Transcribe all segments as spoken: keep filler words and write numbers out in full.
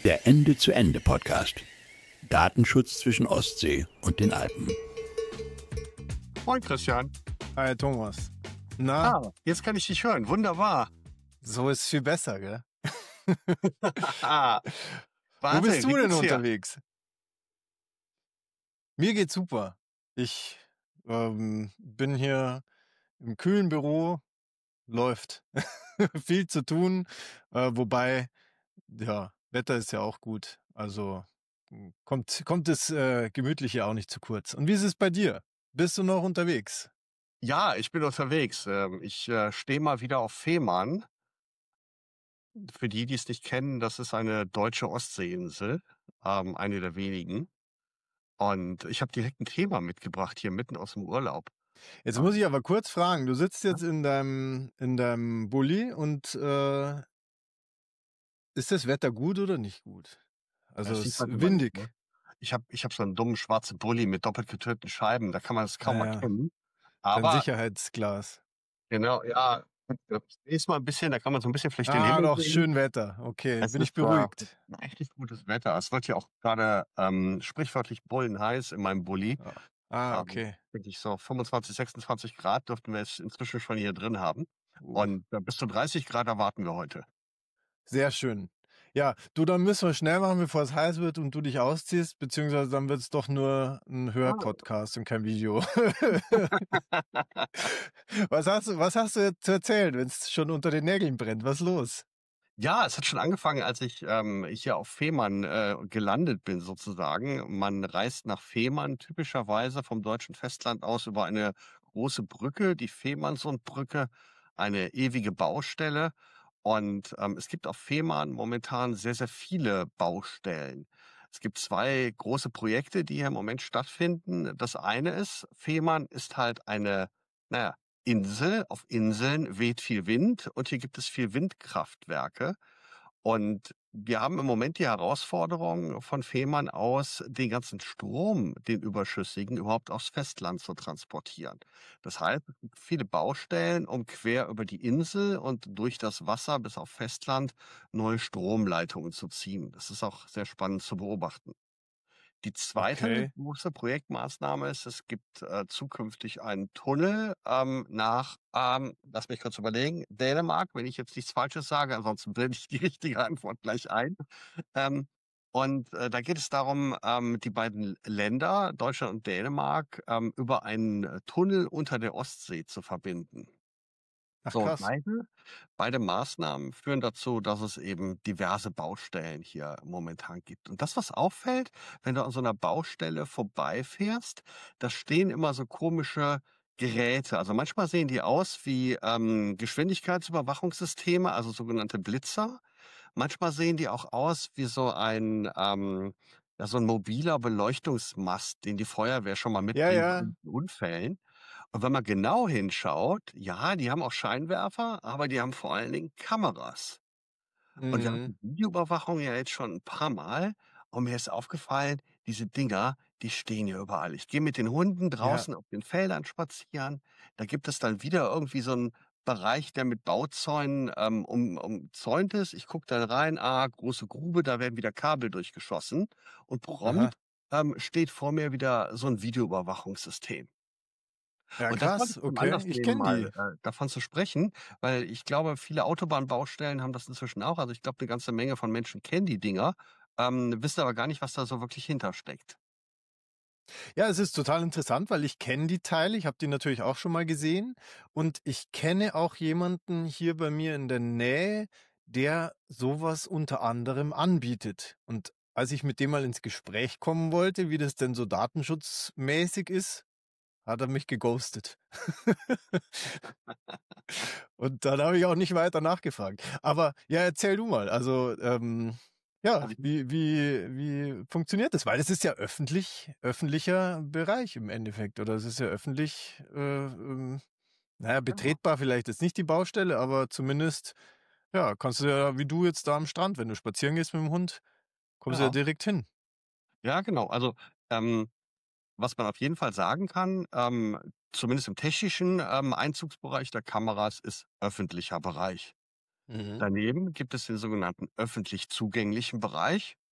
Der Ende-zu-Ende-Podcast. Datenschutz zwischen Ostsee und den Alpen. Moin Christian. Hi Thomas. Na, Ah, jetzt kann ich dich hören. Wunderbar. so ist viel besser, gell? Ah, Wo warte, bist wie du denn geht's dir? unterwegs? Mir geht's super. Ich ähm, bin hier im kühlen Büro, läuft. Viel zu tun, äh, wobei, ja, Wetter ist ja auch gut. Also m, kommt, kommt das äh, Gemütliche auch nicht zu kurz. Und wie ist es bei dir? Bist du noch unterwegs? Ja, ich bin unterwegs. Ähm, Ich äh, stehe mal wieder auf Fehmarn. Für die, die es nicht kennen, das ist eine deutsche Ostseeinsel, ähm, eine der wenigen. Und ich habe direkt ein Thema mitgebracht hier mitten aus dem Urlaub. Jetzt muss Ähm, ich aber kurz fragen, du sitzt ja, jetzt in deinem, in deinem Bulli und äh, ist das Wetter gut oder nicht gut? Also Das es sieht ist man immer nicht, ne? windig. Ich habe ich hab so einen dummen schwarzen Bulli mit doppelt getönten Scheiben, da kann man es kaum Naja, erkennen. dein Aber Sicherheitsglas. genau, ja, ist mal ein bisschen, da kann man so ein bisschen vielleicht den Ah, Himmel doch, sehen. schön Wetter. Okay, Es bin ich ist, äh, beruhigt. 'n richtig gutes Wetter. Es wird ja auch grade, ähm, sprichwörtlich bullenheiß in meinem Bulli. Ah, ah, Ähm, okay. Denke ich so fünfundzwanzig, sechsundzwanzig Grad dürften wir jetzt inzwischen schon hier drin haben. Uh, Und, äh, bis zu dreißig Grad erwarten wir heute. sehr schön. Ja, du, dann müssen wir schnell machen, bevor es heiß wird und du dich ausziehst, beziehungsweise dann wird es doch nur ein Ah. Hörpodcast und kein Video. Was hast du, was hast du jetzt zu erzählen, wenn es schon unter den Nägeln brennt? Was ist los? Ja, es hat schon angefangen, als ich, ähm, hier auf Fehmarn, äh, gelandet bin sozusagen. Man reist nach Fehmarn typischerweise vom deutschen Festland aus über eine große Brücke, die Fehmarnsundbrücke, eine ewige Baustelle. Und, ähm, es gibt auf Fehmarn momentan sehr, sehr viele Baustellen. Es gibt zwei große Projekte, die hier im Moment stattfinden. Das eine ist, Fehmarn ist halt eine, na ja, Insel. Auf Inseln weht viel Wind und hier gibt es viel Windkraftwerke. Und wir haben im Moment die Herausforderung von Fehmarn aus, den ganzen Strom, den überschüssigen, überhaupt aufs Festland zu transportieren. Das heißt, es gibt viele Baustellen, um quer über die Insel und durch das Wasser bis auf Festland neue Stromleitungen zu ziehen. Das ist auch sehr spannend zu beobachten. Die zweite Okay. große Projektmaßnahme ist, es gibt, äh, zukünftig einen Tunnel, ähm, nach, ähm, lass mich kurz überlegen, Dänemark, wenn ich jetzt nichts Falsches sage, ansonsten blende ich die richtige Antwort gleich ein. Ähm, und, äh, da geht es darum, ähm, die beiden Länder, Deutschland und Dänemark, ähm, über einen, äh, Tunnel unter der Ostsee zu verbinden. Ach So, und krass. beide beide Maßnahmen führen dazu, dass es eben diverse Baustellen hier momentan gibt. Und das, was auffällt, wenn du an so einer Baustelle vorbeifährst, da stehen immer so komische Geräte. Also, manchmal sehen die aus wie, ähm, Geschwindigkeitsüberwachungssysteme, also sogenannte Blitzer. Manchmal sehen die auch aus wie so ein, ähm ja, so ein mobiler Beleuchtungsmast, den die Feuerwehr schon mal Ja, mitbringt bei ja. irgendwelchen Unfällen. Und wenn man genau hinschaut, ja, die haben auch Scheinwerfer, aber die haben vor allen Dingen Kameras. Und wir Mhm. hatten Videoüberwachung ja jetzt schon ein paar Mal und mir ist aufgefallen, diese Dinger, die stehen hier überall. Ich gehe mit den Hunden Ja. draußen auf den Feldern spazieren, da gibt es dann wieder irgendwie so 'n Bereich, der mit Bauzäunen, ähm, um umzäunt ist. Ich gucke dann rein, ah, große Grube, da werden wieder Kabel durchgeschossen und Aha. prompt, ähm, steht vor mir wieder so 'n Videoüberwachungssystem. Ja, Und das wollte krass. ich zum Okay. Anlass Ich nehmen, kenne mal, die. äh, davon zu sprechen, weil ich glaube, viele Autobahnbaustellen haben das inzwischen auch. Also, ich glaube, 'ne ganze Menge von Menschen kennen die Dinger, ähm, wissen aber gar nicht, was da so wirklich hintersteckt. Ja, es ist total interessant, weil ich kenne die Teile. Ich habe die natürlich auch schon mal gesehen. Und ich kenne auch jemanden hier bei mir in der Nähe, der sowas unter anderem anbietet. Und als ich mit dem mal ins Gespräch kommen wollte, wie das denn so datenschutzmäßig ist, hat er mich geghostet. Und dann habe ich auch nicht weiter nachgefragt. Aber ja, erzähl du mal. Also, ähm, ja, Also, ich wie, wie, wie funktioniert das? Weil es ist ja öffentlich, öffentlicher Bereich im Endeffekt. Oder es ist ja öffentlich, äh, ähm, naja, genau, betretbar vielleicht ist nicht die Baustelle, aber zumindest, ja, kannst du ja, wie du jetzt da am Strand, wenn du spazieren gehst mit dem Hund, kommst du ja ja. direkt hin. Ja, genau. Also, ähm, was man auf jeden Fall sagen kann, ähm, zumindest im technischen, ähm, Einzugsbereich der Kameras ist öffentlicher Bereich. Mhm. Daneben gibt es den sogenannten öffentlich zugänglichen Bereich.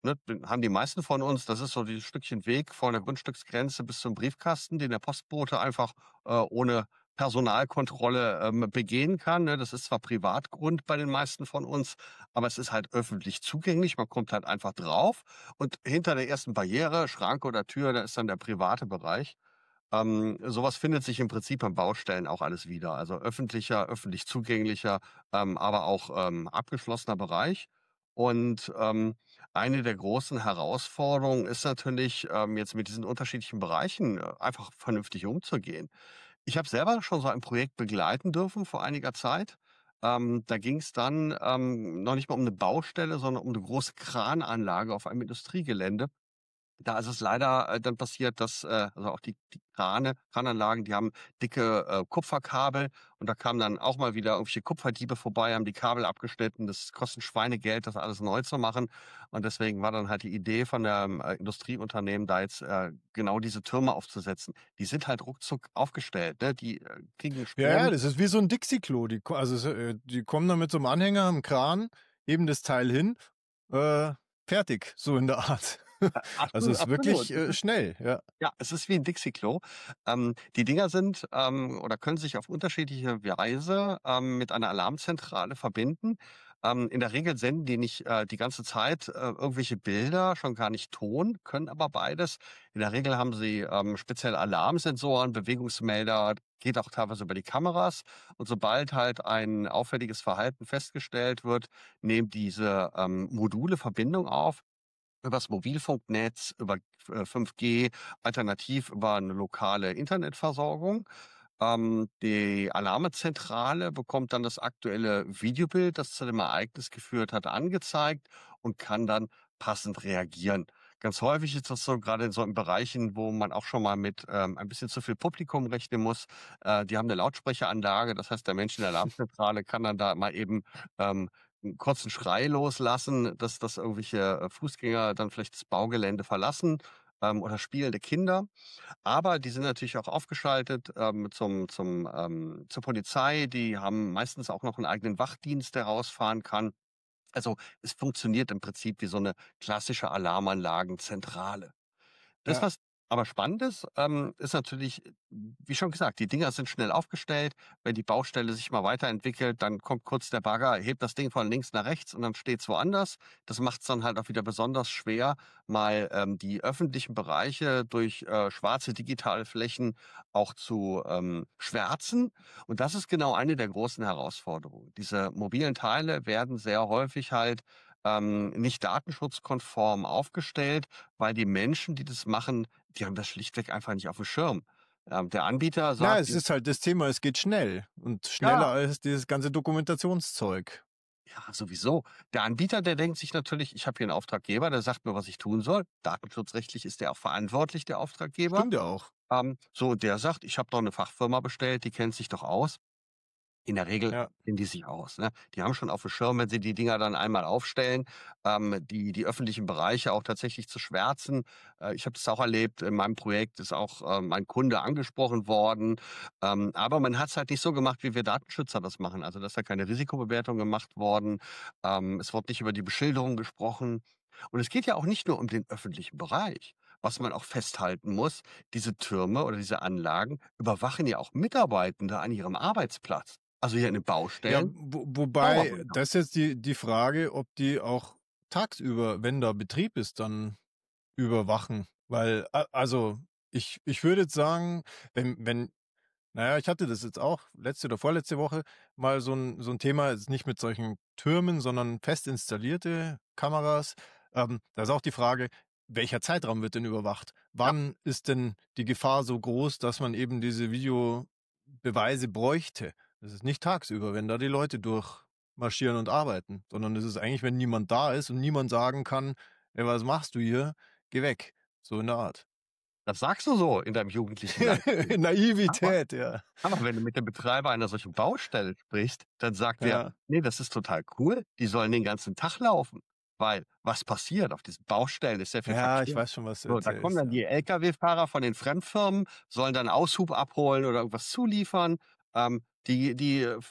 ne, den haben die meisten von uns. Das ist so dieses Stückchen Weg von der Grundstücksgrenze bis zum Briefkasten, den der Postbote einfach äh, ohne Personalkontrolle ähm, begehen kann. Ne? Das ist zwar Privatgrund bei den meisten von uns, aber es ist halt öffentlich zugänglich. Man kommt halt einfach drauf und hinter der ersten Barriere, Schranke oder Tür, da ist dann der private Bereich. Ähm, sowas findet sich im Prinzip an Baustellen auch alles wieder. Also öffentlicher, öffentlich zugänglicher, ähm, aber auch ähm, abgeschlossener Bereich. Und ähm, eine der großen Herausforderungen ist natürlich, ähm, jetzt mit diesen unterschiedlichen Bereichen äh, einfach vernünftig umzugehen. Ich habe selber schon so ein Projekt begleiten dürfen vor einiger Zeit. Ähm, da ging es dann ähm, noch nicht mal um eine Baustelle, sondern um eine große Krananlage auf einem Industriegelände. Da ist es leider äh, dann passiert, dass äh, also auch die die Krane Krananlagen, die haben dicke äh, Kupferkabel und da kamen dann auch mal wieder irgendwelche Kupferdiebe vorbei, haben die Kabel abgeschnitten. Das kostet Schweinegeld, das alles neu zu machen. Und deswegen war dann halt die Idee von dem äh, Industrieunternehmen, da jetzt äh, genau diese Türme aufzusetzen. Die sind halt ruckzuck aufgestellt, ne? Die äh, kriegen Ja, ja, Strom. das ist wie so ein Dixie-Klo. Die, ko- also, es, äh, die kommen dann mit so einem Anhänger am Kran, heben das Teil hin, äh, fertig, so in der Art. Äh, Also absolut, es ist absolut. wirklich äh, schnell, ja. Ja, es ist wie 'n Dixie-Klo. Ähm, die Dinger sind, ähm oder können sich auf unterschiedliche Weise, ähm, mit einer Alarmzentrale verbinden. Ähm, in der Regel senden die nicht, äh, die ganze Zeit, äh, irgendwelche Bilder, schon gar nicht Ton, können aber beides. In der Regel haben sie, ähm, spezielle Alarmsensoren, Bewegungsmelder, geht auch teilweise über die Kameras. Und sobald halt ein auffälliges Verhalten festgestellt wird, nehmen diese, ähm, Module Verbindung auf übers Mobilfunknetz, über äh, fünf G, alternativ über eine lokale Internetversorgung. Ähm, die Alarmezentrale bekommt dann das aktuelle Videobild, das zu dem Ereignis geführt hat, angezeigt und kann dann passend reagieren. Ganz häufig ist das so, gerade in so in Bereichen, wo man auch schon mal mit ähm, ein bisschen zu viel Publikum rechnen muss. Äh, die haben eine Lautsprecheranlage, das heißt, der Mensch in der Alarmzentrale kann dann da mal eben ähm, 'n kurzen Schrei loslassen, dass dass irgendwelche äh, Fußgänger dann vielleicht das Baugelände verlassen, ähm, oder spielende Kinder. Aber die sind natürlich auch aufgeschaltet, ähm, zum zum, ähm zur Polizei. Die haben meistens auch noch einen eigenen Wachdienst, der rausfahren kann. Also, es funktioniert im Prinzip wie so eine klassische Alarmanlagenzentrale. Das, Ja. was aber spannend ist, ähm, ist natürlich, äh, wie schon gesagt, die Dinger sind schnell aufgestellt. Wenn die Baustelle sich mal weiterentwickelt, dann kommt kurz der Bagger, hebt das Ding von links nach rechts und dann steht's woanders. Das macht's dann halt auch wieder besonders schwer, mal ähm, die öffentlichen Bereiche durch äh, schwarze digitale Flächen auch zu ähm, schwärzen. Und das ist genau eine der großen Herausforderungen. Diese mobilen Teile werden sehr häufig halt ähm, nicht datenschutzkonform aufgestellt, weil die Menschen, die das machen, die haben das schlichtweg einfach nicht auf dem Schirm. Ähm, der Anbieter Na, sagt, es ist halt das Thema, es geht schnell und schneller ja, als dieses ganze Dokumentationszeug. ja, sowieso. Der Anbieter, der denkt sich natürlich, ich habe hier einen Auftraggeber, der sagt mir, was ich tun soll. Datenschutzrechtlich ist der auch verantwortlich, der Auftraggeber. Stimmt ja auch. Ähm, so, und der sagt, ich habe doch eine Fachfirma bestellt, die kennt sich doch aus. In der Regel Ja. kennen die sich aus, ne? Die haben schon auf dem Schirm, wenn sie die Dinger dann einmal aufstellen, ähm, die die öffentlichen Bereiche auch tatsächlich zu schwärzen. Äh, ich habe das auch erlebt, in meinem Projekt ist auch, ähm, ein Kunde angesprochen worden, ähm, aber man hat's halt nicht so gemacht, wie wir Datenschützer das machen. Also, da ist ja keine Risikobewertung gemacht worden. Ähm, es wurde nicht über die Beschilderung gesprochen. Und es geht ja auch nicht nur um den öffentlichen Bereich. Was man auch festhalten muss, diese Türme oder diese Anlagen überwachen ja auch Mitarbeitende an ihrem Arbeitsplatz. Also hier in den Ja, Baustellen, wo wobei, Dauerhäuser. das ist jetzt die die Frage, ob die auch tagsüber, wenn da Betrieb ist, dann überwachen. Weil, a also, ich ich würde jetzt sagen, wenn wenn na ja, ich hatte das jetzt auch letzte oder vorletzte Woche mal so ein so ein Thema, jetzt nicht mit solchen Türmen, sondern fest installierte Kameras. Ähm, da ist auch die Frage, welcher Zeitraum wird denn überwacht? Ja, Wann ist denn die Gefahr so groß, dass man eben diese Videobeweise bräuchte? Das ist nicht tagsüber, wenn da die Leute durchmarschieren und arbeiten, sondern es ist eigentlich, wenn niemand da ist und niemand sagen kann: „Ey, was machst du hier? Geh weg." So in der Art. das sagst du so in deinem jugendlichen Leichtsinn. Aber Naivität, ja. aber wenn du mit dem Betreiber einer solchen Baustelle sprichst, dann sagt er: Ja. „Ne, das ist total cool, die sollen den ganzen Tag laufen." Weil was passiert auf diesen Baustellen, ist sehr viel Ja, ich Verkehr. weiß schon, was du So, da kommen erzählst, dann ja. die Lkw-Fahrer von den Fremdfirmen, sollen dann Aushub abholen oder irgendwas zuliefern. Ähm, die die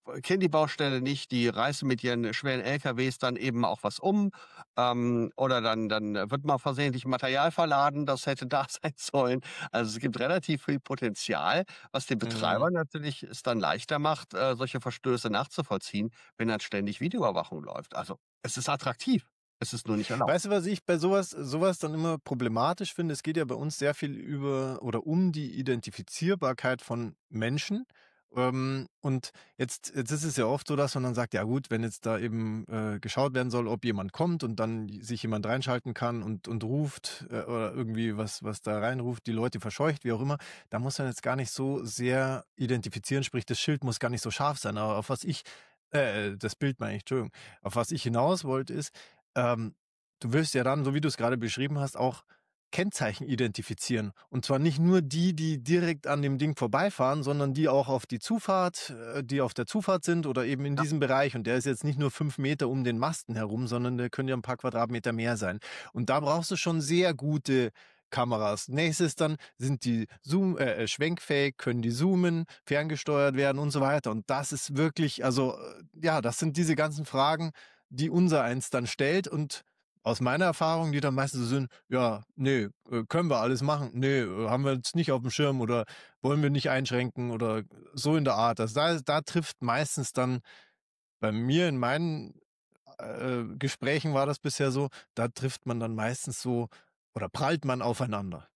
kennen die Baustelle nicht, die reißen mit ihren schweren L K Ws dann eben auch was um, ähm, oder dann dann wird mal versehentlich Material verladen, das hätte da sein sollen. Also, es gibt relativ viel Potenzial, was den Mhm. Betreibern natürlich es dann leichter macht, äh, solche Verstöße nachzuvollziehen, wenn dann ständig Videoüberwachung läuft. Also, es ist attraktiv, es ist nur nicht erlaubt. Weißt du, was ich bei sowas sowas dann immer problematisch finde? Es geht ja bei uns sehr viel über oder um die Identifizierbarkeit von Menschen. Ähm, und jetzt jetzt ist es ja oft so, dass man dann sagt: „Ja gut, wenn jetzt da eben, äh, geschaut werden soll, ob jemand kommt und dann sich jemand reinschalten kann und und ruft, äh, oder irgendwie was was da reinruft, die Leute verscheucht“, wie auch immer, da muss man jetzt gar nicht so sehr identifizieren, sprich, das Schild muss gar nicht so scharf sein. Aber auf was ich äh, das Bild meine ich, Entschuldigung. Auf was ich hinaus wollte, ist, ähm, du willst ja dann, so wie du es gerade beschrieben hast, auch Kennzeichen identifizieren. Und zwar nicht nur die, die direkt an dem Ding vorbeifahren, sondern die auch auf die Zufahrt äh, die auf der Zufahrt sind oder eben in Ja, diesem Bereich. Und der ist jetzt nicht nur fünf Meter um den Masten herum, sondern der können ja ein paar Quadratmeter mehr sein. Und da brauchst du schon sehr gute Kameras. Nächstes dann sind die Zoom äh, äh, schwenkfähig, können die zoomen, ferngesteuert werden und so weiter. Und das ist wirklich also, äh, ja, das sind diese ganzen Fragen, die unsereins dann stellt und aus meiner Erfahrung, die dann meistens so sind: „Ja, ne, äh, können wir alles machen. Ne, äh, haben wir jetzt nicht aufm Schirm oder wollen wir nicht einschränken“ oder so in der Art. Also, da da trifft meistens dann bei mir in meinen, äh, Gesprächen war das bisher so, da trifft man dann meistens so oder prallt man aufeinander.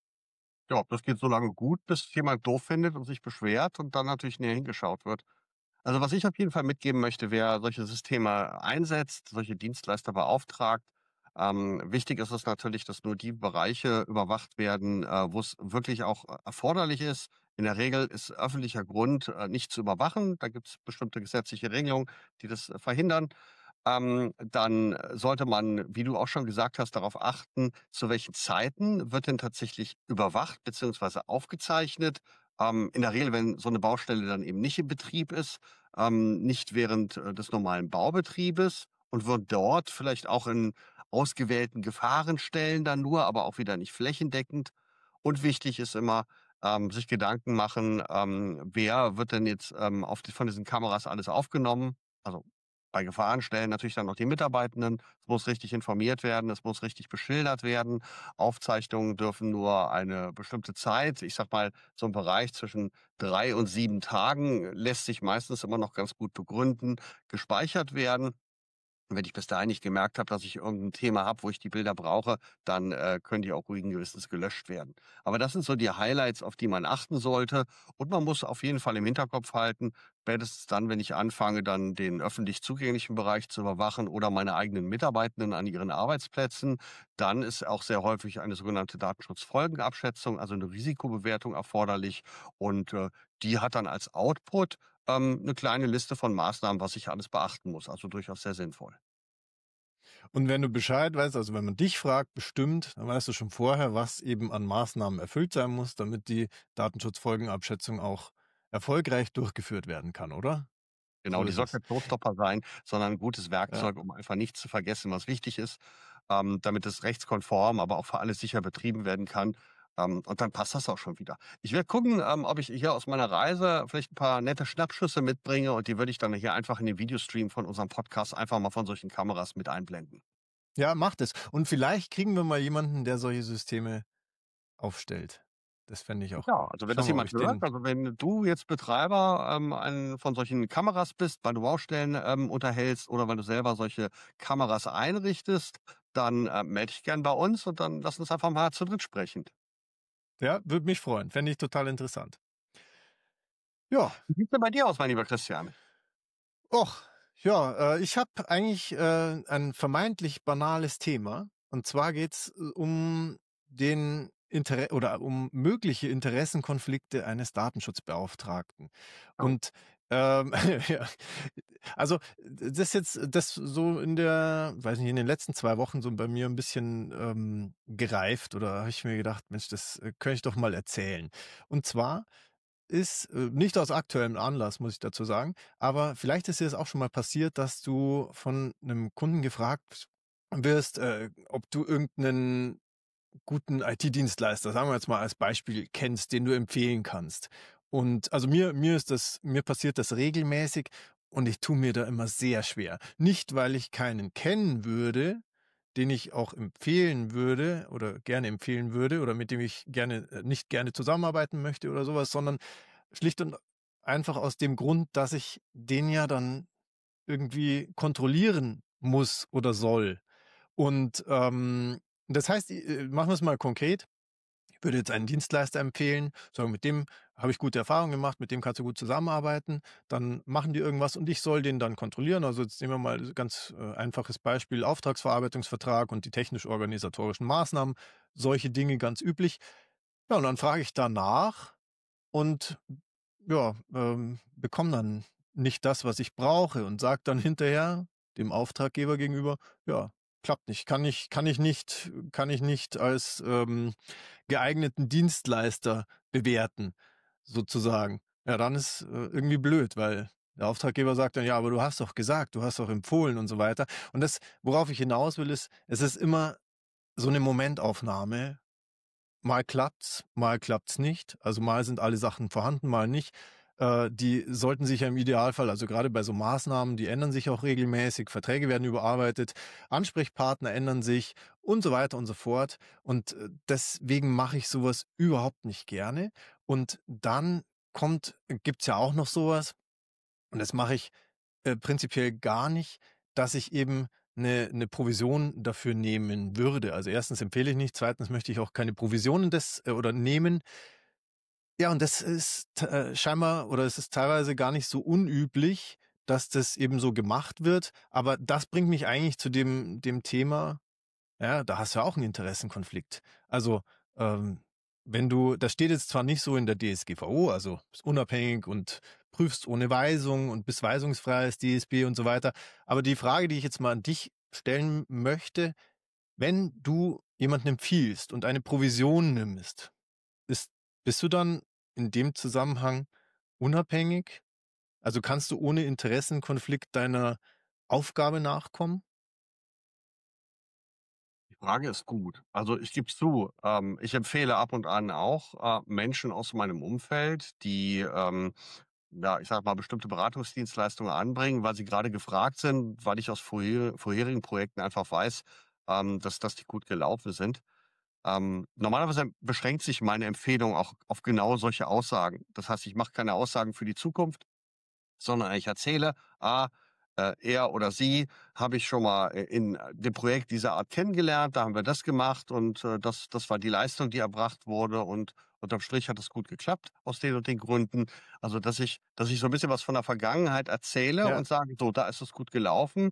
ja, das geht so lange gut, bis jemand doof findet und sich beschwert und dann natürlich näher hingeschaut wird. Also, was ich auf jeden Fall mitgeben möchte, wer solche Systeme einsetzt, solche Dienstleister beauftragt, ähm, wichtig ist es natürlich, dass nur die Bereiche überwacht werden, äh, wo es wirklich auch äh, erforderlich ist. In der Regel ist öffentlicher Grund äh, nicht zu überwachen. Da gibt es bestimmte gesetzliche Regelungen, die das äh, verhindern. Ähm, dann sollte man, wie du auch schon gesagt hast, darauf achten, zu welchen Zeiten wird denn tatsächlich überwacht beziehungsweise aufgezeichnet. Ähm, in der Regel, wenn so eine Baustelle dann eben nicht in Betrieb ist, ähm, nicht während äh, des normalen Baubetriebes und wird dort vielleicht auch in ausgewählten Gefahrenstellen dann nur, aber auch wieder nicht flächendeckend. Und wichtig ist immer, ähm, sich Gedanken machen, ähm, wer wird denn jetzt ähm, auf die, von diesen Kameras alles aufgenommen? Also bei Gefahrenstellen natürlich dann noch die Mitarbeitenden. Es muss richtig informiert werden, es muss richtig beschildert werden. Aufzeichnungen dürfen nur eine bestimmte Zeit, ich sage mal, so 'n Bereich zwischen drei und sieben Tagen lässt sich meistens immer noch ganz gut begründen, gespeichert werden. Und wenn ich bis dahin nicht gemerkt habe, dass ich irgendein Thema habe, wo ich die Bilder brauche, dann, äh, können die auch ruhigen Gewissens gelöscht werden. Aber das sind so die Highlights, auf die man achten sollte. Und man muss auf jeden Fall im Hinterkopf halten, spätestens dann, wenn ich anfange, dann den öffentlich zugänglichen Bereich zu überwachen oder meine eigenen Mitarbeitenden an ihren Arbeitsplätzen, dann ist auch sehr häufig eine sogenannte Datenschutzfolgenabschätzung, also eine Risikobewertung erforderlich. Und, äh, die hat dann als Output, ähm, 'ne kleine Liste von Maßnahmen, was ich alles beachten muss, also durchaus sehr sinnvoll. Und wenn du Bescheid weißt, also wenn man dich fragt, bestimmt, dann weißt du schon vorher, was eben an Maßnahmen erfüllt sein muss, damit die Datenschutzfolgenabschätzung auch erfolgreich durchgeführt werden kann, oder? Genau, So die ist soll es. kein Showstopper sein, sondern 'n gutes Ja. Werkzeug, um einfach nicht zu vergessen, was wichtig ist, ähm, damit es rechtskonform, aber auch für alle sicher betrieben werden kann. Ähm, und dann passt das auch schon wieder. Ich werde gucken, ähm, ob ich hier aus meiner Reise vielleicht 'n paar nette Schnappschüsse mitbringe und die würde ich dann hier einfach in den Videostream von unserem Podcast einfach mal von solchen Kameras mit einblenden. Ja, macht es. Und vielleicht kriegen wir mal jemanden, der solche Systeme aufstellt. Das fände ich auch Ja, gut. also wenn das Schauen wir, ob jemand ich hört, den also wenn du jetzt Betreiber, ähm, einen von solchen Kameras bist, weil du Baustellen, ähm, unterhältst oder weil du selber solche Kameras einrichtest, dann, äh, melde dich gern bei uns und dann lass uns einfach mal zu dritt sprechen. ja, würde mich freuen. Fände ich total interessant. Ja, Wie sieht's denn bei dir aus, mein lieber Christian? och, ja, äh, ich habe eigentlich, äh, ein vermeintlich banales Thema. Und zwar geht's, äh, um den Intere oder um mögliche Interessenkonflikte eines Datenschutzbeauftragten. Oh, Und, ähm, ja, also, das jetzt das so in der weiß nicht, in den letzten zwei Wochen so bei mir ein bisschen, ähm, gereift oder habe ich mir gedacht: „Mensch, das, äh, könnte ich doch mal erzählen.“ Und zwar ist, äh, nicht aus aktuellem Anlass, muss ich dazu sagen, aber vielleicht ist dir das auch schon mal passiert, dass du von einem Kunden gefragt wirst, äh, ob du irgendeinen guten I T-Dienstleister, sagen wir jetzt mal als Beispiel, kennst, den du empfehlen kannst. Und also mir mir ist das mir passiert das regelmäßig und ich tue mir da immer sehr schwer. Nicht, weil ich keinen kennen würde, den ich auch empfehlen würde oder gerne empfehlen würde oder mit dem ich gerne äh, nicht gerne zusammenarbeiten möchte oder sowas, sondern schlicht und einfach aus dem Grund, dass ich den ja dann irgendwie kontrollieren muss oder soll. Und, ähm, das heißt, äh, machen wir es mal konkret. Ich würde jetzt einen Dienstleister empfehlen, sagen, mit dem habe ich gute Erfahrungen gemacht, mit dem kannst du gut zusammenarbeiten. Dann machen die irgendwas und ich soll den dann kontrollieren. Also jetzt nehmen wir mal ganz äh, einfaches Beispiel, Auftragsverarbeitungsvertrag und die technisch-organisatorischen Maßnahmen, solche Dinge ganz üblich. Ja, und dann frage ich danach und ja, ähm, bekomme dann nicht das, was ich brauche und sage dann hinterher dem Auftraggeber gegenüber, ja, klappt nicht, kann ich, kann ich nicht, kann ich nicht als ähm, geeigneten Dienstleister bewerten, sozusagen. Ja, dann ist äh, irgendwie blöd, weil der Auftraggeber sagt dann, ja, aber du hast doch gesagt, du hast doch empfohlen und so weiter. Und das, worauf ich hinaus will, ist, es ist immer so eine Momentaufnahme. Mal klappt's, mal klappt's nicht. Also mal sind alle Sachen vorhanden, mal nicht. Äh, die sollten sich ja im Idealfall, also gerade bei so Maßnahmen, die ändern sich auch regelmäßig, Verträge werden überarbeitet, Ansprechpartner ändern sich und so weiter und so fort. Und äh, deswegen mache ich sowas überhaupt nicht gerne. Und dann kommt, gibt's ja auch noch sowas, und das mache ich äh, prinzipiell gar nicht, dass ich eben eine 'ne Provision dafür nehmen würde. Also, erstens empfehle ich nicht, zweitens möchte ich auch keine Provisionen des äh, oder nehmen. Ja, und das ist äh, scheinbar oder es ist teilweise gar nicht so unüblich, dass das eben so gemacht wird. Aber das bringt mich eigentlich zu dem dem Thema, ja, da hast du ja auch 'n Interessenkonflikt. Also, ähm, wenn du das steht jetzt zwar nicht so in der D S G V O, also bist unabhängig und prüfst ohne Weisung und bist weisungsfrei als D S B und so weiter. Aber die Frage, die ich jetzt mal an dich stellen möchte: Wenn du jemanden empfiehlst und eine Provision nimmst, ist bist du dann in dem Zusammenhang unabhängig? Also, kannst du ohne Interessenkonflikt deiner Aufgabe nachkommen? Die Frage ist gut. Also, ich gebe zu, ähm, ich empfehle ab und an auch, äh, Menschen aus meinem Umfeld, die, ähm, ja, ich sage mal, bestimmte Beratungsdienstleistungen anbringen, weil sie gerade gefragt sind, weil ich aus vorher vorherigen Projekten einfach weiß, ähm, dass dass die gut gelaufen sind. Ähm, normalerweise beschränkt sich meine Empfehlung auch auf genau solche Aussagen. Das heißt, ich mache keine Aussagen für die Zukunft, sondern ich erzähle, ah, äh, er oder sie habe ich schon mal äh, in äh, dem Projekt dieser Art kennengelernt, da haben wir das gemacht und äh, das, das war die Leistung, die erbracht wurde und unterm Strich hat es gut geklappt aus den und den Gründen. Also, dass ich, dass ich so ein bisschen was von der Vergangenheit erzähle Ja, und sage, so, da ist es gut gelaufen.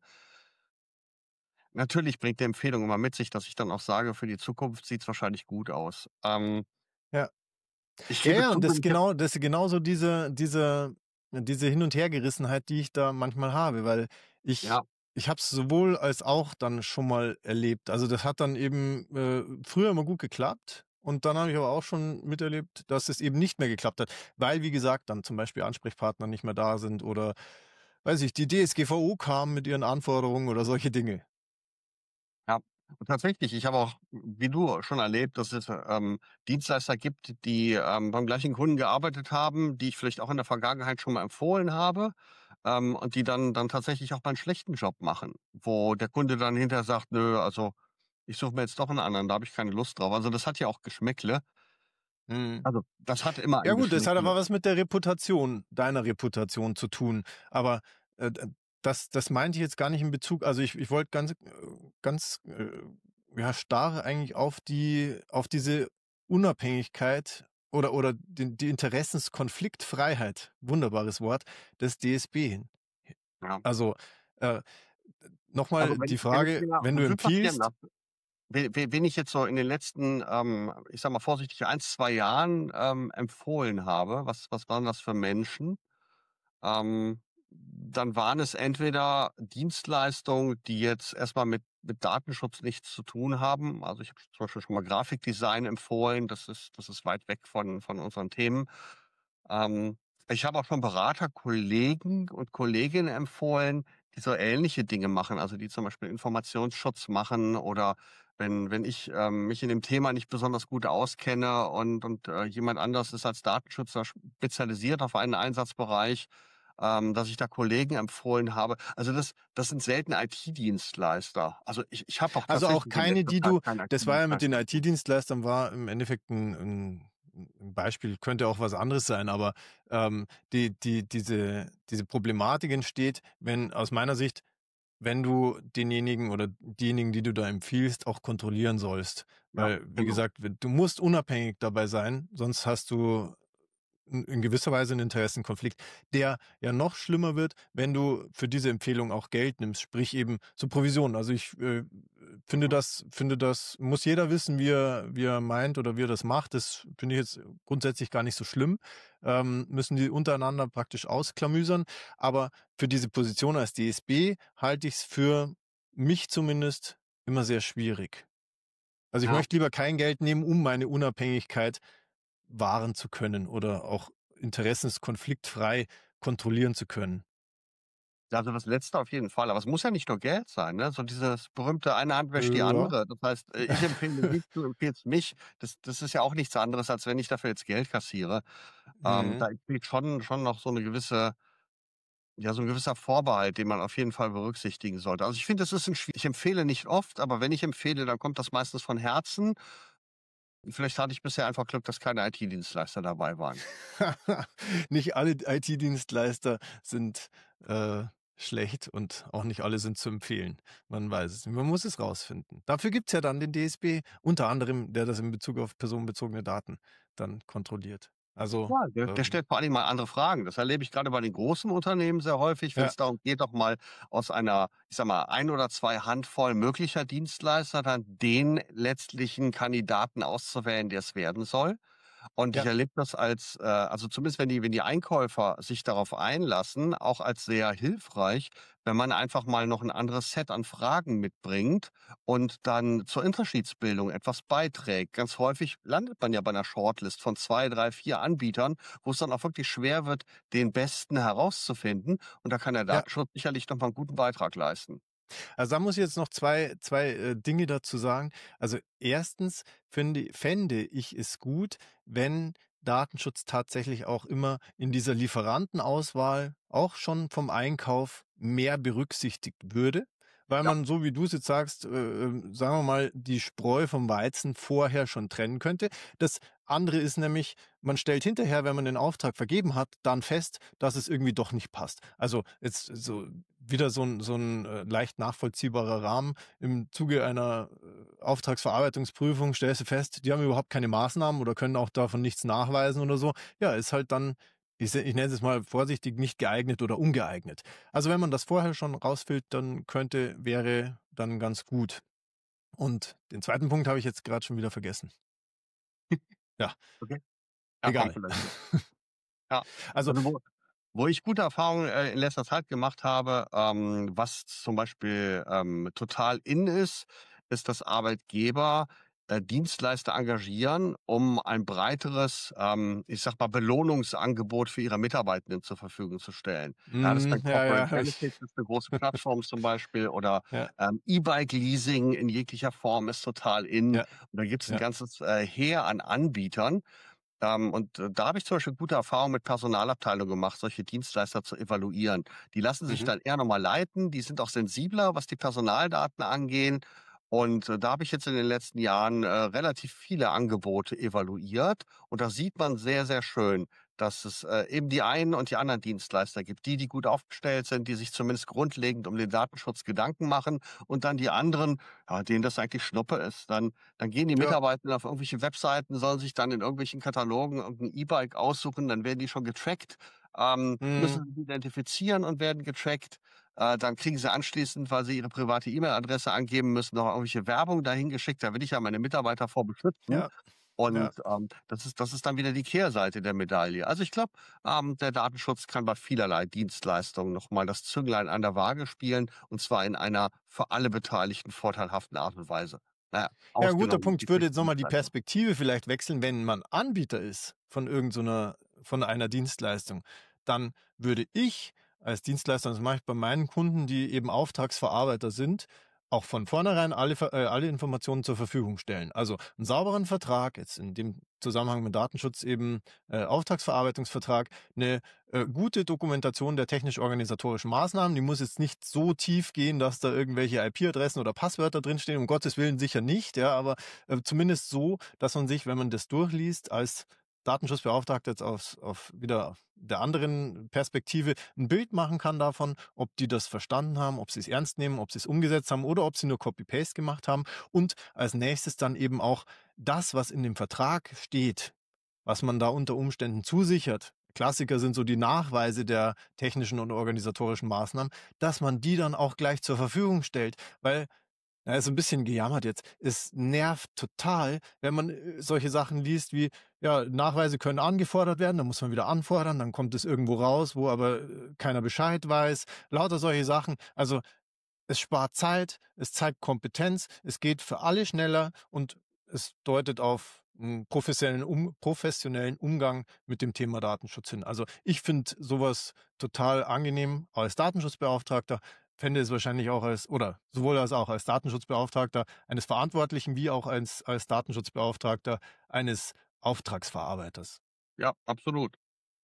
Natürlich bringt die Empfehlung immer mit sich, dass ich dann auch sage, für die Zukunft sieht es wahrscheinlich gut aus. Ähm, ja. ich Ja, gebe ja, zu, und das wenn ist ich jetzt genau das ist genauso diese diese diese Hin und Hergerissenheit, die ich da manchmal habe, weil ich ja. ich habe es sowohl als auch dann schon mal erlebt. Also, das hat dann eben, äh, früher immer gut geklappt und dann habe ich aber auch schon miterlebt, dass es eben nicht mehr geklappt hat, weil, wie gesagt, dann zum Beispiel Ansprechpartner nicht mehr da sind oder, weiß ich, die D S G V O kam mit ihren Anforderungen oder solche Dinge. Ja, und tatsächlich, ich habe auch, wie du schon erlebt, dass es, ähm, Dienstleister gibt, die, ähm, beim gleichen Kunden gearbeitet haben, die ich vielleicht auch in der Vergangenheit schon mal empfohlen habe, ähm, und die dann dann tatsächlich auch mal 'n schlechten Job machen, wo der Kunde dann hinterher sagt: „Nö, also, ich suche mir jetzt doch einen anderen, da habe ich keine Lust drauf.“ Also, das hat ja auch Geschmäckle. Mhm. Also, das hat immer Ja ein gut, das hat Geschmäckle. aber was mit der Reputation deiner Reputation zu tun. Aber, äh, d das das meinte ich jetzt gar nicht in Bezug, also ich ich wollte ganz äh, ganz, äh, ja, starr eigentlich auf die auf diese Unabhängigkeit oder oder den die Interessenskonfliktfreiheit, wunderbares Wort, des D S B hin. Ja. Also, äh, noch Also, mal wenn die wenn ich Frage, mir wenn du Revue passieren empfiehlst. lasse, we we wen ich jetzt so in den letzten, ähm, ich sage mal vorsichtig, ein zwei Jahren, ähm, empfohlen habe, was was waren das für Menschen? Ähm, Dann waren es entweder Dienstleistungen, die jetzt erstmal mit mit Datenschutz nichts zu tun haben. Also, ich habe zum Beispiel schon mal Grafikdesign empfohlen. Das ist das ist weit weg von von unseren Themen. Ähm, Ich habe auch schon Beraterkollegen und Kolleginnen empfohlen, die so ähnliche Dinge machen, also die zum Beispiel Informationsschutz machen oder wenn wenn ich, ähm, mich in dem Thema nicht besonders gut auskenne und und, äh, jemand anders ist als Datenschützer spezialisiert auf einen Einsatzbereich, ähm, dass ich da Kollegen empfohlen habe. Also das das sind selten I T-Dienstleister. Also ich ich habe auch Also auch tatsächlich in keine, letzter die Zeit du, keinen das war ja mit den I T-Dienstleister gefunden. I T-Dienstleistern war im Endeffekt ein, ein, ein Beispiel, könnte auch was anderes sein, aber ähm, die, die, diese, diese Problematik entsteht, wenn aus meiner Sicht, wenn du denjenigen oder diejenigen, die du da empfiehlst, auch kontrollieren sollst. Ja, Weil, wie genau. gesagt, du musst unabhängig dabei sein, sonst hast du in in gewisser Weise 'n Interessenkonflikt, der ja noch schlimmer wird, wenn du für diese Empfehlung auch Geld nimmst, sprich eben so Provisionen. Also, ich, äh, finde Mhm. das finde das muss jeder wissen, wie er wie er meint oder wie er das macht. Das finde ich jetzt grundsätzlich gar nicht so schlimm. Ähm, müssen die untereinander praktisch ausklamüsern. Aber für diese Position als D S B halte ich's für mich zumindest immer sehr schwierig. Also, ich Ja. möchte lieber kein Geld nehmen, um meine Unabhängigkeit wahren zu können oder auch interessenskonfliktfrei kontrollieren zu können. Ja, also das Letzte auf jeden Fall. Aber es muss ja nicht nur Geld sein, ne? So dieses berühmte eine Hand wäscht die Äh, ja. andere. Das heißt, äh, ich empfehle dich, du empfiehlst mich. Das das ist ja auch nichts anderes, als wenn ich dafür jetzt Geld kassiere. Ähm, Mhm. da besteht schon schon noch so 'ne gewisse ja, so 'n gewisser Vorbehalt, den man auf jeden Fall berücksichtigen sollte. Also, ich finde, das ist 'n schwi ich empfehle nicht oft, aber wenn ich empfehle, dann kommt das meistens von Herzen. Vielleicht hatte ich bisher einfach Glück, dass keine I T-Dienstleister dabei waren. Nicht alle I T-Dienstleister sind, äh, schlecht und auch nicht alle sind zu empfehlen. Man weiß es nicht. Man muss es rausfinden. Dafür gibt's ja dann den D S B, unter anderem, der das in Bezug auf personenbezogene Daten dann kontrolliert. Also, Ja, der der ähm stellt vor allen Dingen mal andere Fragen. Das erlebe ich grade bei den großen Unternehmen sehr häufig, ja, wenn's darum geht, doch mal aus einer, ich sage mal, ein oder zwei Handvoll möglicher Dienstleister dann den letztlichen Kandidaten auszuwählen, der's werden soll. Und ich ja. erlebe das als, äh also zumindest wenn die wenn die Einkäufer sich darauf einlassen, auch als sehr hilfreich, wenn man einfach mal noch 'n anderes Set an Fragen mitbringt und dann zur Unterschiedsbildung etwas beiträgt. Ganz häufig landet man ja bei 'ner Shortlist von zwei, drei, vier Anbietern, wo's dann auch wirklich schwer wird, den Besten herauszufinden. Und da kann der Ja. Datenschutz sicherlich noch mal 'n guten Beitrag leisten. Also, da muss ich jetzt noch zwei zwei, äh, Dinge dazu sagen. Also, erstens finde fände ich es gut, wenn Datenschutz tatsächlich auch immer in dieser Lieferantenauswahl, auch schon vom Einkauf, mehr berücksichtigt würde, weil Ja. man, so wie du's jetzt sagst, äh, ähm, sagen wir mal, die Spreu vom Weizen vorher schon trennen könnte. Das andere ist nämlich, man stellt hinterher, wenn man den Auftrag vergeben hat, dann fest, dass es irgendwie doch nicht passt. Also, jetzt so wieder so 'n so 'n, äh, leicht nachvollziehbarer Rahmen. Im Zuge einer, äh, Auftragsverarbeitungsprüfung stellst du fest, die haben überhaupt keine Maßnahmen oder können auch davon nichts nachweisen oder so. Ja, ist halt dann, ich se ich nenne es jetzt mal vorsichtig, nicht geeignet oder ungeeignet. Also, wenn man das vorher schon rausfiltern könnte, wäre dann ganz gut. Und den zweiten Punkt habe ich jetzt grad schon wieder vergessen. Ja, Okay. Ja, kommt egal. vielleicht noch. Ja, Also also wo wo ich gute Erfahrungen, äh, in letzter Zeit gemacht habe, ähm, was zum Beispiel, ähm, total in ist, ist, dass Arbeitgeber, äh, Dienstleister engagieren, um ein breiteres, ähm, ich sage mal, Belohnungsangebot für ihre Mitarbeitenden zur Verfügung zu stellen. Ja, das ist Mhm, dann ja, Corporate ja, habe ich Benefits, ist 'ne große Plattform zum Beispiel oder, Ja, ähm, E-Bike-Leasing in jeglicher Form ist total in. ja, Und da gibt's 'n ja. ganzes, äh, Heer an Anbietern. Ähm, und, äh, da habe ich zum Beispiel gute Erfahrungen mit Personalabteilungen gemacht, solche Dienstleister zu evaluieren. Die lassen sich Mhm. dann eher noch mal leiten, die sind auch sensibler, was die Personaldaten angehen. Und, äh, da habe ich jetzt in den letzten Jahren, äh, relativ viele Angebote evaluiert. Und da sieht man sehr, sehr schön, dass es, äh, eben die einen und die anderen Dienstleister gibt. Die, die gut aufgestellt sind, die sich zumindest grundlegend um den Datenschutz Gedanken machen und dann die anderen, ja, denen das eigentlich Schnuppe ist. Dann dann gehen die Ja. Mitarbeitenden auf irgendwelche Webseiten, sollen sich dann in irgendwelchen Katalogen irgend 'n E-Bike aussuchen, dann werden die schon getrackt, ähm, Mhm. müssen sich identifizieren und werden getrackt. Äh, dann kriegen sie anschließend, weil sie ihre private E-Mail-Adresse angeben müssen, noch irgendwelche Werbung dahin geschickt. Da will ich ja meine Mitarbeiter vor beschützen. Ja, ja. Und, ähm, das ist das ist dann wieder die Kehrseite der Medaille. Also, ich glaube, ähm, der Datenschutz kann bei vielerlei Dienstleistungen noch mal das Zünglein an der Waage spielen, und zwar in einer für alle Beteiligten vorteilhaften Art und Weise. Na ja, Ja, 'n guter ausgenommen Punkt. die Ich würde jetzt noch mal die Dienstleister. Perspektive vielleicht wechseln, wenn man Anbieter ist von irgend so 'ner von einer Dienstleistung, dann würde ich als Dienstleister, das mache ich bei meinen Kunden, die eben Auftragsverarbeiter sind, auch von vornherein alle, Ver- äh, alle Informationen zur Verfügung stellen. Also einen sauberen Vertrag, jetzt in dem Zusammenhang mit Datenschutz eben äh, Auftragsverarbeitungsvertrag, eine äh, gute Dokumentation der technisch-organisatorischen Maßnahmen. Die muss jetzt nicht so tief gehen, dass da irgendwelche I P-Adressen oder Passwörter drinstehen, um Gottes Willen sicher nicht, ja, aber äh, zumindest so, dass man sich, wenn man das durchliest, als Datenschutzbeauftragter jetzt auf, auf wieder der anderen Perspektive ein Bild machen kann davon, ob die das verstanden haben, ob sie es ernst nehmen, ob sie es umgesetzt haben oder ob sie nur Copy-Paste gemacht haben. Und als nächstes dann eben auch das, was in dem Vertrag steht, was man da unter Umständen zusichert. Klassiker sind so die Nachweise der technischen und organisatorischen Maßnahmen, dass man die dann auch gleich zur Verfügung stellt, weil ja, ist ein bisschen gejammert jetzt. Es nervt total, wenn man äh, solche Sachen liest wie, ja, Nachweise können angefordert werden, dann muss man wieder anfordern, dann kommt es irgendwo raus, wo aber äh, keiner Bescheid weiß. Lauter solche Sachen. Also es spart Zeit, es zeigt Kompetenz, es geht für alle schneller und es deutet auf einen professionellen, um, professionellen Umgang mit dem Thema Datenschutz hin. Also ich finde sowas total angenehm als Datenschutzbeauftragter, fände es wahrscheinlich auch als, oder sowohl als auch als Datenschutzbeauftragter eines Verantwortlichen wie auch als, als Datenschutzbeauftragter eines Auftragsverarbeiters. Ja, absolut.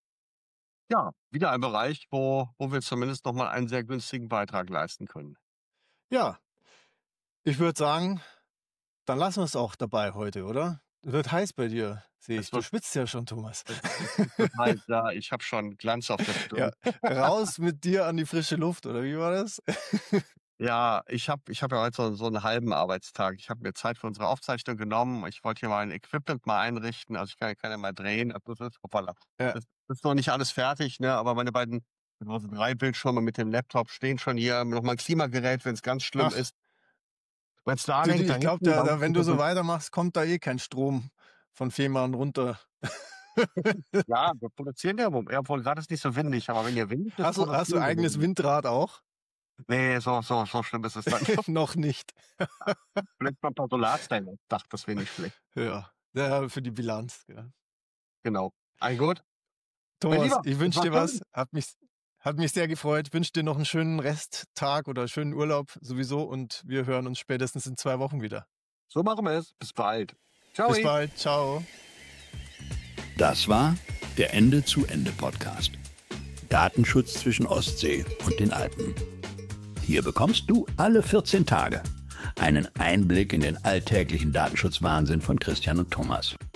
Ja, wieder ein Bereich, wo, wo wir zumindest nochmal einen sehr günstigen Beitrag leisten können. Ja, ich würde sagen, dann lassen wir es auch dabei heute, oder? Wird heiß bei dir, sehe Es ich. Du wird, schwitzt ja schon, Thomas. es, es wird heiß, ja, ich habe schon Glanz auf der Ja, Stirn. raus mit dir an die frische Luft, oder wie war das? Ja, ich habe ich hab ja heute so, so einen halben Arbeitstag. Ich habe mir Zeit für unsere Aufzeichnung genommen. Ich wollte hier mein Equipment mal einrichten. Also ich kann, kann ja mal drehen. Also das ist, hoppala. Ja. Das ist noch nicht alles fertig, ne? Aber meine beiden, also drei Bildschirme mit dem Laptop stehen schon hier. Noch mal ein Klimagerät, wenn es ganz schlimm Ach, ist. Mein du, Starlink die- da ich glaube, hinten, da, da da, wenn ist du das so so, weitermachst, kommt da eh kein Strom von Fehmarn runter. ja, wir produzieren ja, ja, obwohl gerade ist nicht so windig, aber wenn ihr windig ist, Hast du, hast du produzieren wir eigenes den. Windrad auch? Nee, so, so, so schlimm ist es dann. Noch nicht. Vielleicht mal ein paar Solarzellen aufs Dach, das wäre nicht schlecht. Ja, ja, für die Bilanz. Ja. Genau. Ein gut. Mein Thomas, Lieber, ich es wünsche war dir was. schön. Hat mich, hat mich sehr gefreut. Wünsche dir noch einen schönen Resttag oder schönen Urlaub sowieso und wir hören uns spätestens in zwei Wochen wieder. So machen wir es. Bis bald. Ciao. Bis bald. Ciao. Das war der Ende-zu-Ende-Podcast. Datenschutz zwischen Ostsee und den Alpen. Hier bekommst du alle vierzehn Tage einen Einblick in den alltäglichen Datenschutzwahnsinn von Christian und Thomas.